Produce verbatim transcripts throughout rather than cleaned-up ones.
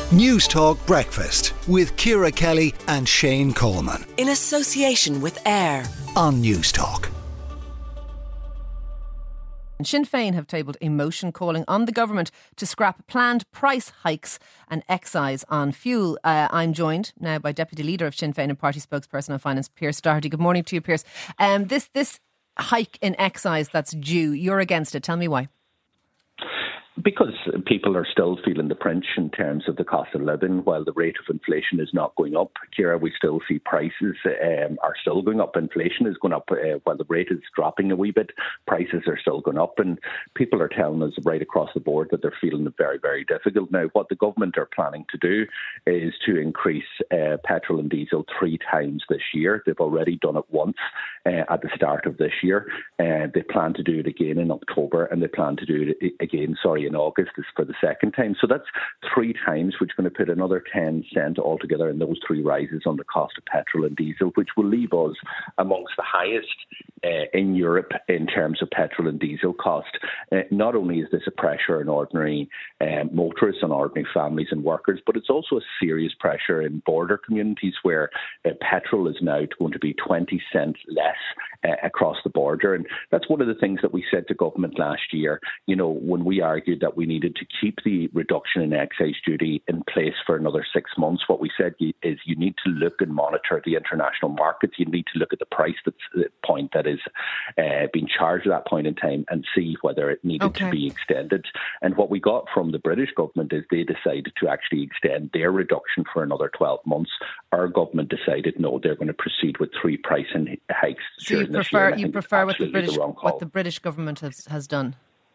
News Talk Breakfast with Ciara Kelly and Shane Coleman. In association with AIR on News Talk. Sinn Féin have tabled a motion calling on the government to scrap planned price hikes and excise on fuel. Uh, I'm joined now by Deputy Leader of Sinn Féin and Party Spokesperson on Finance, Pearse Doherty. Good morning to you, Pearse. Um, this, this hike in excise that's due, you're against it. Tell me why. Because people are still feeling the pinch in terms of the cost of living, while the rate of inflation is not going up. Ciara, we still see prices um, are still going up. Inflation is going up uh, while the rate is dropping a wee bit. Prices are still going up, and people are telling us right across the board that they're feeling it very, very difficult. Now, what the government are planning to do is to increase uh, petrol and diesel three times this year. They've already done it once uh, at the start of this year. Uh, they plan to do it again in October, and they plan to do it again, sorry, in August is for the second time. So that's three times, which is going to put another ten cent altogether in those three rises on the cost of petrol and diesel, which will leave us amongst the highest uh, in Europe in terms of petrol and diesel cost. Uh, not only is this a pressure on ordinary uh, motorists and ordinary families and workers, but it's also a serious pressure in border communities where uh, petrol is now going to be twenty cents less uh, across the border. And that's one of the things that we said to government last year, you know, when we argued that we needed to keep the reduction in excise duty in place for another six months. What we said is you need to look and monitor the international markets. You need to look at the price that's the point that is uh, being charged at that point in time and see whether it needed okay. to be extended. And what we got from the British government is they decided to actually extend their reduction for another twelve months. Our government decided no, they're going to proceed with three price hikes so during you prefer, this year. You prefer what the British the what the British government has, has done?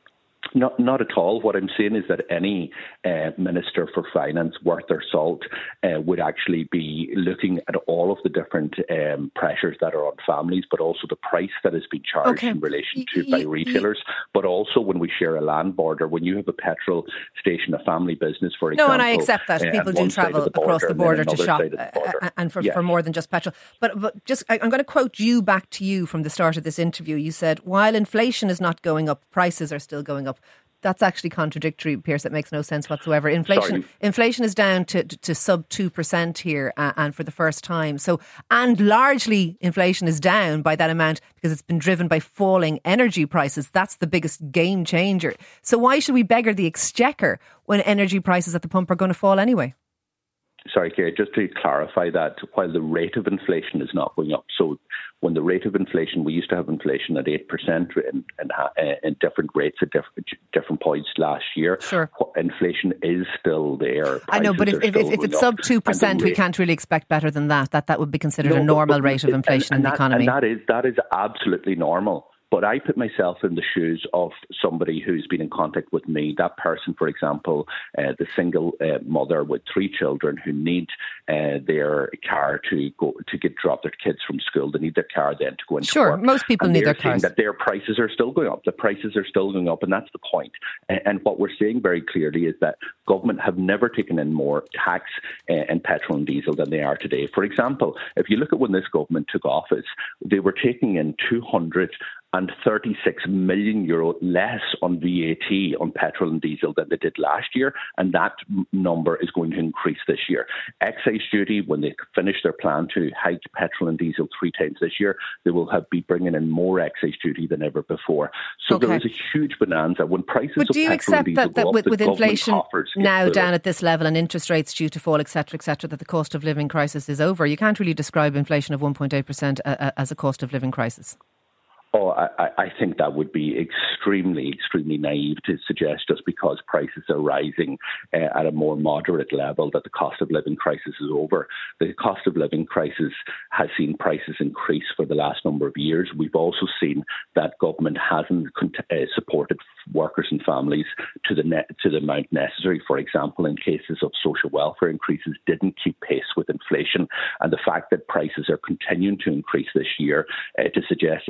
Not not at all. What I'm saying is that any uh, Minister for Finance worth their salt uh, would actually be looking at all of the different um, pressures that are on families, but also the price that is being charged okay. in relation to y- by y- retailers, y- but also when we share a land border, when you have a petrol station, a family business, for example. No, and I example, accept that. Uh, People do travel the across the border to shop border. uh, and for, yes. for more than just petrol. But, but just, I, I'm going to quote you back to you from the start of this interview. You said, while inflation is not going up, prices are still going up. That's actually contradictory, Pearse. It makes no sense whatsoever. Inflation, Sorry. inflation is down to, to, to sub two percent here, uh, and for the first time. So, and largely inflation is down by that amount because it's been driven by falling energy prices. That's the biggest game changer. So why should we beggar the exchequer when energy prices at the pump are going to fall anyway? Sorry, Ciara, just to clarify that, while the rate of inflation is not going up, so when the rate of inflation, we used to have inflation at eight percent and, and, and different rates at different, different points last year. Sure. Inflation is still there. Prices I know, but if, if, if it's sub two percent, we can't really expect better than that. That that would be considered no, a normal but, but, rate of inflation and, and in the that, economy. And that is, that is absolutely normal. But I put myself in the shoes of somebody who's been in contact with me. That person, for example, uh, the single uh, mother with three children who need uh, their car to go to get drop their kids from school. They need their car then to go into sure, work. Sure, most people and need their cars. That their prices are still going up. The prices are still going up, and that's the point. And, and what we're seeing very clearly is that government have never taken in more tax uh, in petrol and diesel than they are today. For example, if you look at when this government took office, they were taking in two hundred and thirty-six million euro less on V A T on petrol and diesel than they did last year, and that number is going to increase this year. Excise duty, when they finish their plan to hike petrol and diesel three times this year, they will have be bringing in more excise duty than ever before. So okay. there is a huge bonanza when prices but of do you petrol and accept diesel that, that go with, up, with the inflation now fuller. down at this level and interest rates due to fall, et cetera, et cetera, that the cost of living crisis is over? You can't really describe inflation of one point eight percent as a cost of living crisis. Oh, I, I think that would be extremely, extremely naive to suggest just because prices are rising uh, at a more moderate level that the cost of living crisis is over. The cost of living crisis has seen prices increase for the last number of years. We've also seen that government hasn't uh, supported workers and families to the net, to the amount necessary. For example, in cases of social welfare increases, didn't keep pace with inflation, and the fact that prices are continuing to increase this year uh, to suggest, but just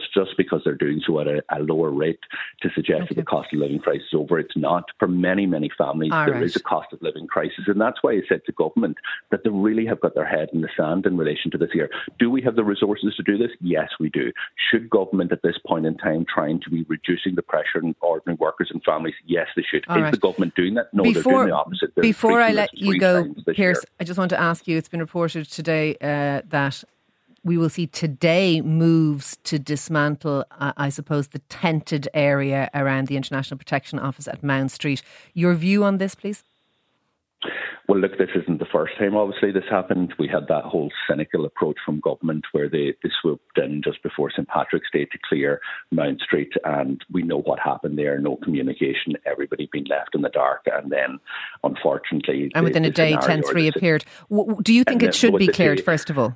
just, just because they're doing so at a, a lower rate to suggest okay. that the cost of living crisis is over. It's not. For many, many families, All there right. is a cost of living crisis. And that's why I said to government that they really have got their head in the sand in relation to this here. Do we have the resources to do this? Yes, we do. Should government at this point in time trying to be reducing the pressure on ordinary workers and families? Yes, they should. All is right. the government doing that? No, before, they're doing the opposite. They're before I let you go, Pierce, I just want to ask you, it's been reported today uh, that we will see today moves to dismantle, uh, I suppose, the tented area around the International Protection Office at Mount Street. Your view on this, please? Well, look, this isn't the first time, obviously, this happened. We had that whole cynical approach from government where they, they swooped in just before Saint Patrick's Day to clear Mount Street, and we know what happened there. No communication, everybody being left in the dark, and then, unfortunately... And within the, a day, Tent three appeared. Do you think it should be cleared, the, first of all?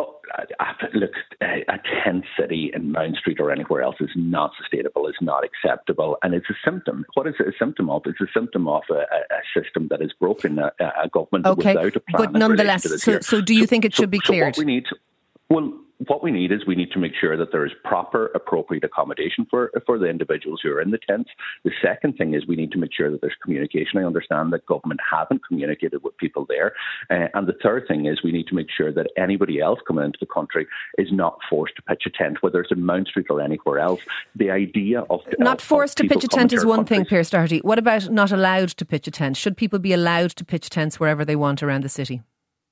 Look, a tent city in Mount Street or anywhere else is not sustainable, is not acceptable, and it's a symptom. What is it a symptom of? It's a symptom of a, a system that is broken, a, a government okay. without a plan. But nonetheless, so, so do you so, think it should so, be cleared? So what we need, well, what we need is we need to make sure that there is proper, appropriate accommodation for for the individuals who are in the tents. The second thing is we need to make sure that there's communication. I understand that government haven't communicated with people there. Uh, and the third thing is we need to make sure that anybody else coming into the country is not forced to pitch a tent, whether it's in Mount Street or anywhere else. The idea of... Not of, forced of to pitch a tent is one countries. thing, Pierce Doherty. What about not allowed to pitch a tent? Should people be allowed to pitch tents wherever they want around the city?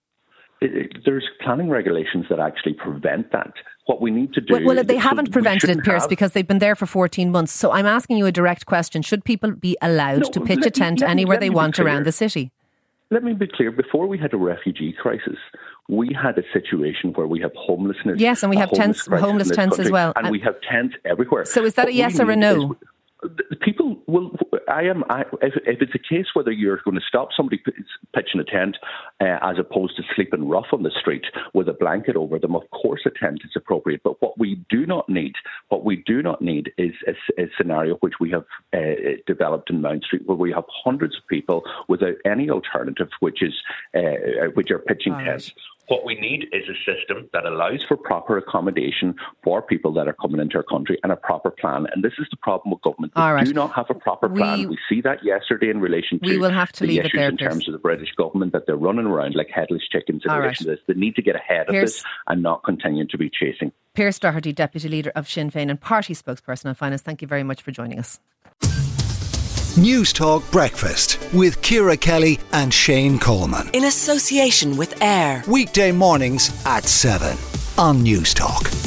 There's planning regulations that actually prevent that. What we need to do... Well, well they haven't prevented it, Pierce, have... because they've been there for fourteen months. So I'm asking you a direct question. Should people be allowed no, to pitch let, a tent let, anywhere let they want around the city? Let me be clear. Before we had a refugee crisis, we had a situation where we have homelessness. Yes, and we have tents, homeless tents country, as well. And, and we have tents everywhere. So is that what a yes or a no? People will. I am. I, if, if it's a case whether you're going to stop somebody pitching a tent uh, as opposed to sleeping rough on the street with a blanket over them, of course a tent is appropriate. But what we do not need, what we do not need, is a, a scenario which we have uh, developed in Mount Street, where we have hundreds of people without any alternative, which is uh, which are pitching All tents. Right. What we need is a system that allows for proper accommodation for people that are coming into our country and a proper plan. And this is the problem with government. They right. do not have a proper plan. We, we see that yesterday in relation to we will have to the leave issues it there, in Pierce. terms of the British government, that they're running around like headless chickens in All relation right. to this. They need to get ahead of Pierce, this and not continue to be chasing. Pierce Doherty, Deputy Leader of Sinn Féin and Party Spokesperson on Finance, thank you very much for joining us. News Talk Breakfast with Ciara Kelly and Shane Coleman. In association with AIR. Weekday mornings at seven on News Talk.